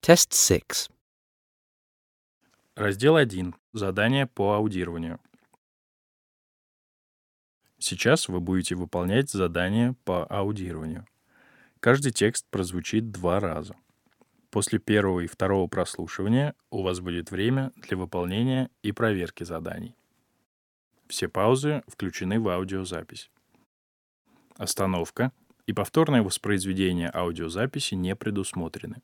Test 6. Раздел 1. Задание по аудированию. Сейчас вы будете выполнять задание по аудированию. Каждый текст прозвучит 2 раза. После первого и второго прослушивания у вас будет время для выполнения и проверки заданий. Все паузы включены в аудиозапись. Остановка и повторное воспроизведение аудиозаписи не предусмотрены.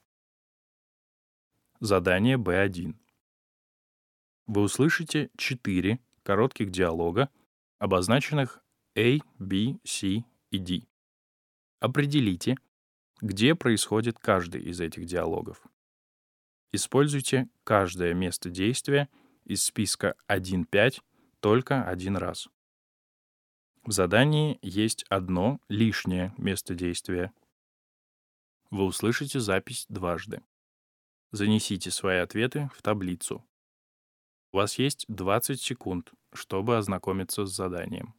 Задание B1. Вы услышите 4 коротких диалога, обозначенных A, B, C и D. Определите, где происходит каждый из этих диалогов. Используйте каждое место действия из списка 1.5 только один раз. В задании есть одно лишнее место действия. Вы услышите запись дважды. Занесите свои ответы в таблицу. У вас есть 20 секунд, чтобы ознакомиться с заданием.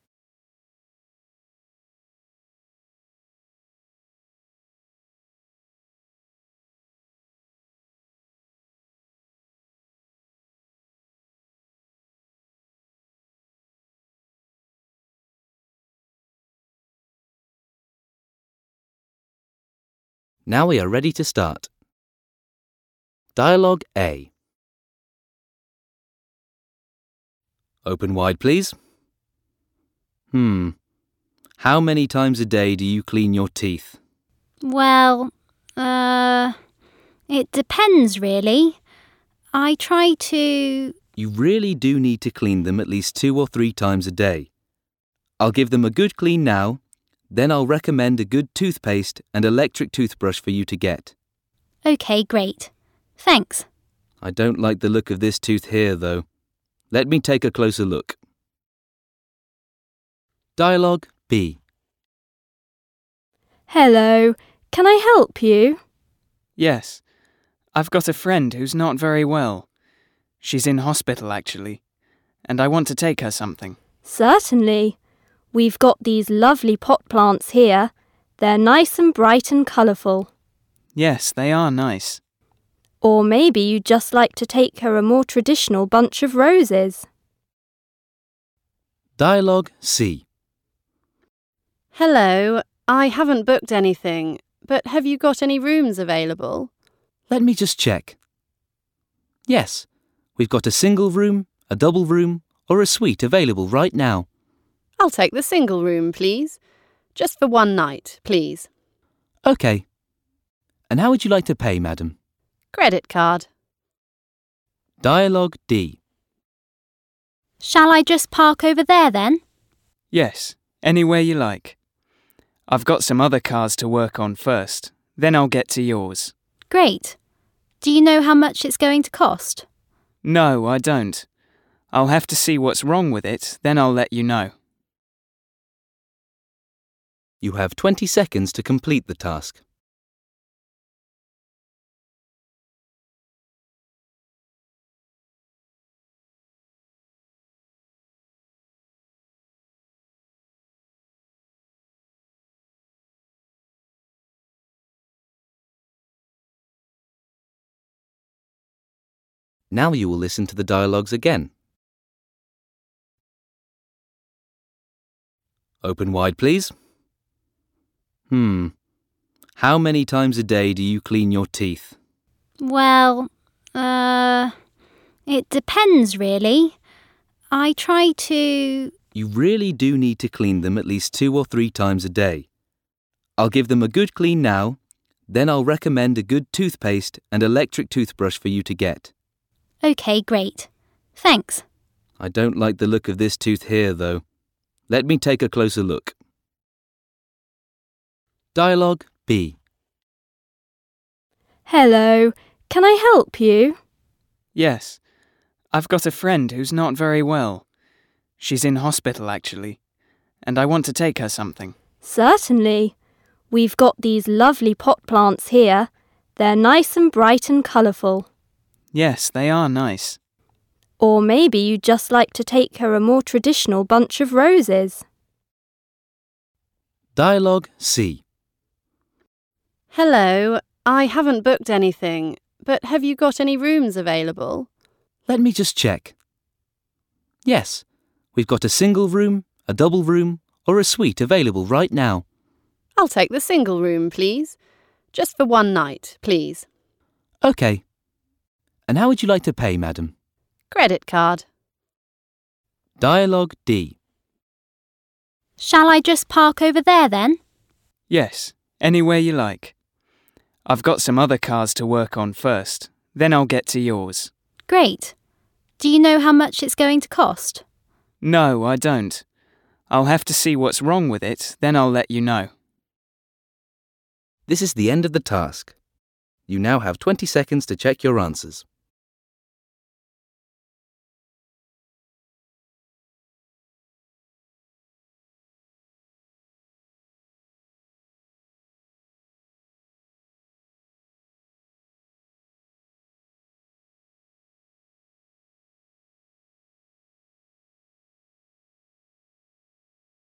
Now we are ready to start. Dialogue A. Open wide, please. How many times a day do you clean your teeth? Well, it depends really. I try to... You really do need to clean them at least 2 or 3 times a day. I'll give them a good clean now, then I'll recommend a good toothpaste and electric toothbrush for you to get. Okay, great. Thanks. I don't like the look of this tooth here, though. Let me take a closer look. Dialogue B. Hello, can I help you? Yes. I've got a friend who's not very well. She's in hospital, actually, and I want to take her something. Certainly. We've got these lovely pot plants here. They're nice and bright and colourful. Yes, they are nice. Or maybe you'd just like to take her a more traditional bunch of roses. Dialogue C. Hello, I haven't booked anything, but have you got any rooms available? Let me just check. Yes, we've got a single room, a double room, or a suite available right now. I'll take the single room, please. Just for one night, please. OK. And how would you like to pay, madam? Credit card. Dialogue D. Shall I just park over there then? Yes, anywhere you like. I've got some other cars to work on first, then I'll get to yours. Great. Do you know how much it's going to cost? No, I don't. I'll have to see what's wrong with it, then I'll let you know. You have 20 seconds to complete the task. Now you will listen to the dialogues again. Open wide, please. How many times a day do you clean your teeth? Well, it depends really. I try to... You really do need to clean them at least 2 or 3 times a day. I'll give them a good clean now, then I'll recommend a good toothpaste and electric toothbrush for you to get. Okay, great. Thanks. I don't like the look of this tooth here, though. Let me take a closer look. Dialogue B. Hello, can I help you? Yes. I've got a friend who's not very well. She's in hospital, actually, and I want to take her something. Certainly. We've got these lovely pot plants here. They're nice and bright and colourful. Yes, they are nice. Or maybe you'd just like to take her a more traditional bunch of roses. Dialogue C. Hello, I haven't booked anything, but have you got any rooms available? Let me just check. Yes, we've got a single room, a double room, or a suite available right now. I'll take the single room, please. Just for one night, please. OK. And how would you like to pay, madam? Credit card. Dialogue D. Shall I just park over there then? Yes, anywhere you like. I've got some other cars to work on first, then I'll get to yours. Great. Do you know how much it's going to cost? No, I don't. I'll have to see what's wrong with it, then I'll let you know. This is the end of the task. You now have 20 seconds to check your answers.